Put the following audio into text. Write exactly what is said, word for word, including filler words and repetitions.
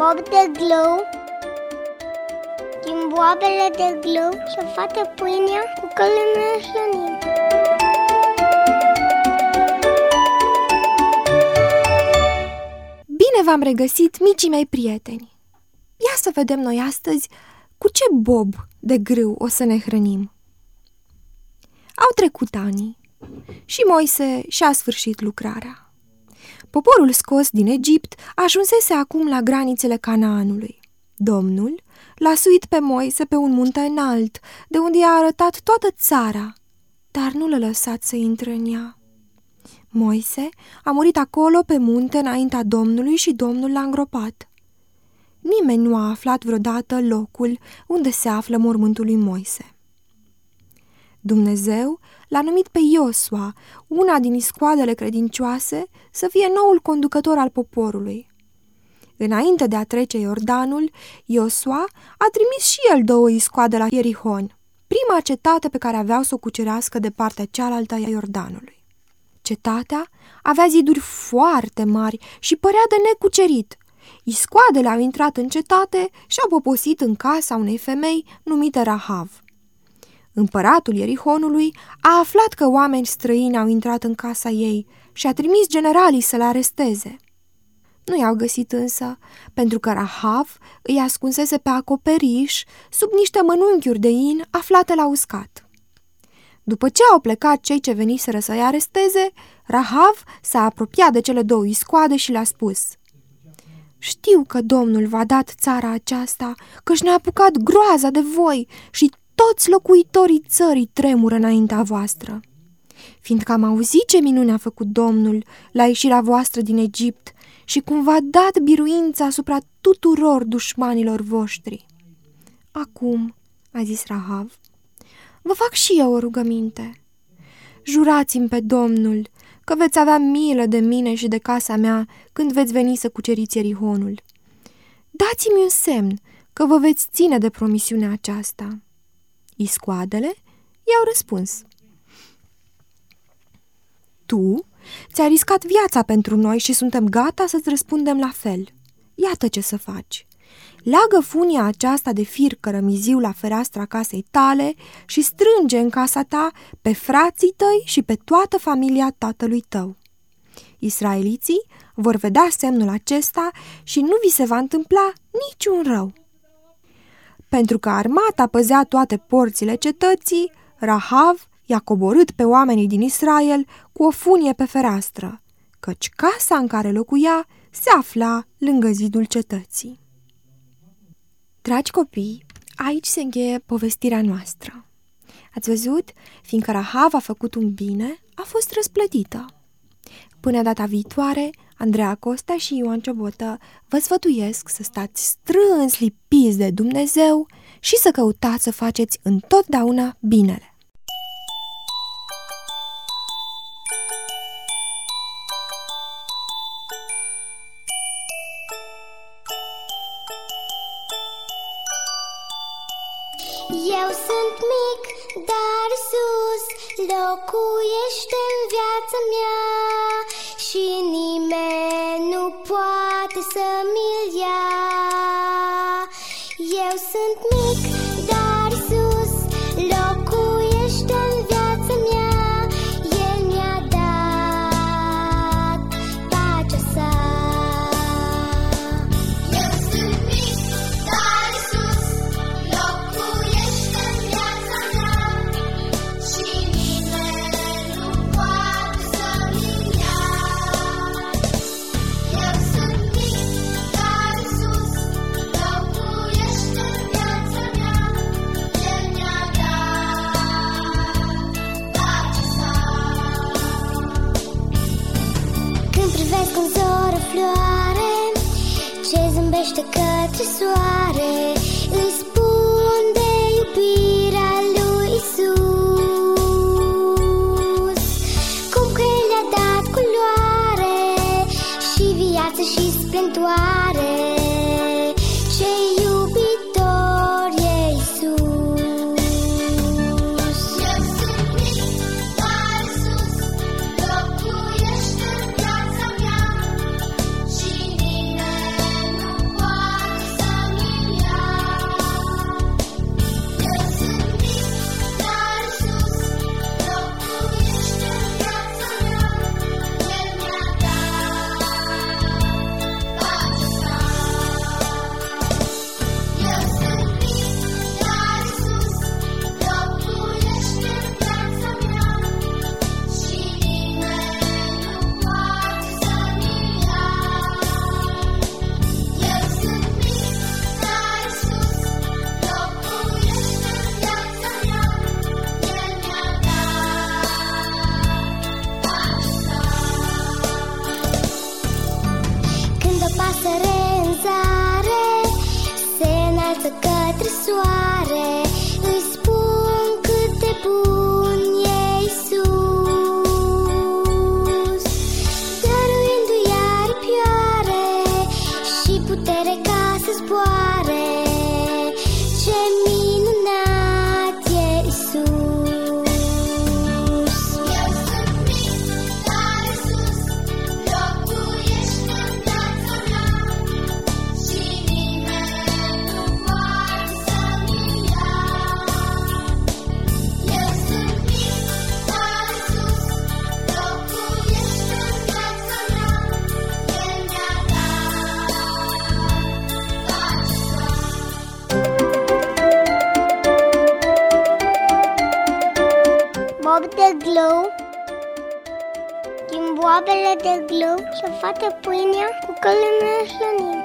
bob de glou, din boabele de glou se face pâinea cu care ne hrănim. Bine v-am regăsit, micii mei prieteni! Ia să vedem noi astăzi cu ce bob de grâu o să ne hrănim. Au trecut ani și Moise și-a sfârșit lucrarea. Poporul scos din Egipt ajunsese acum la granițele Canaanului. Domnul l-a suit pe Moise pe un munte înalt, de unde i-a arătat toată țara, dar nu l-a lăsat să intre în ea. Moise a murit acolo pe munte înaintea Domnului și Domnul l-a îngropat. Nimeni nu a aflat vreodată locul unde se află mormântul lui Moise. Dumnezeu l-a numit pe Iosua, una din iscoadele credincioase, să fie noul conducător al poporului. Înainte de a trece Iordanul, Iosua a trimis și el două iscoade la Ierihon, prima cetate pe care aveau să o cucerească de partea cealaltă a Iordanului. Cetatea avea ziduri foarte mari și părea de necucerit. Iscoadele au intrat în cetate și au poposit în casa unei femei numite Rahav. Împăratul Ierihonului a aflat că oameni străini au intrat în casa ei și a trimis generalii să le aresteze. Nu i-au găsit însă, pentru că Rahav îi ascunsese pe acoperiș sub niște mănunchiuri de in aflate la uscat. După ce au plecat cei ce veniseră să-i aresteze, Rahav s-a apropiat de cele două iscoade și le-a spus: „Știu că Domnul v-a dat țara aceasta, căci ne-a apucat groaza de voi și toți locuitorii țării tremură înaintea voastră. Fiindcă am auzit ce minune a făcut Domnul la ieșirea voastră din Egipt și cum v-a dat biruința asupra tuturor dușmanilor voștri. Acum, a zis Rahav, vă fac și eu o rugăminte. Jurați-mi pe Domnul că veți avea milă de mine și de casa mea când veți veni să cuceriți Ierihonul. Dați-mi un semn că vă veți ține de promisiunea aceasta." Iscoadele i-au răspuns: „Tu ți-ai riscat viața pentru noi și suntem gata să-ți răspundem la fel. Iată ce să faci. Leagă funia aceasta de fir cărămiziu la fereastra casei tale și strânge în casa ta pe frații tăi și pe toată familia tatălui tău. Israeliții vor vedea semnul acesta și nu vi se va întâmpla niciun rău." Pentru că armata păzea toate porțile cetății, Rahav i-a coborât pe oamenii din Israel cu o funie pe fereastră, căci casa în care locuia se afla lângă zidul cetății. Dragi copii, aici se încheie povestirea noastră. Ați văzut? Fiindcă Rahav a făcut un bine, a fost răsplătită. Până data viitoare, Andreea Costa și Ioan Ciobotă vă sfătuiesc să stați strâns lipiți de Dumnezeu și să căutați să faceți întotdeauna binele. Eu sunt mic, dar sus locuiește în viața mea și nimeni nu poate să mi-l ia. Eu sunt mic, dar sus locuiește în viața mea. El mi-a dat pacea sa. Eu sunt mic, dar sus locuiește în viața mea și nimeni nu poate să mi-l ia. Eu sunt mic, dar sus locuiește în viața mea. El mi-a dat pacea sa. Când privesc în zoră floare ce zâmbește către soare, îi spun de iubirea lui Isus, cum că El le-a dat culoare și viață și splendoare. Ce iubitor e Isus. Eu sunt mic, dar sus locuiește în viața mea și nimeni nu poate bob de glou, din boabele de glou, să facă pâinea cu care ne hrănim.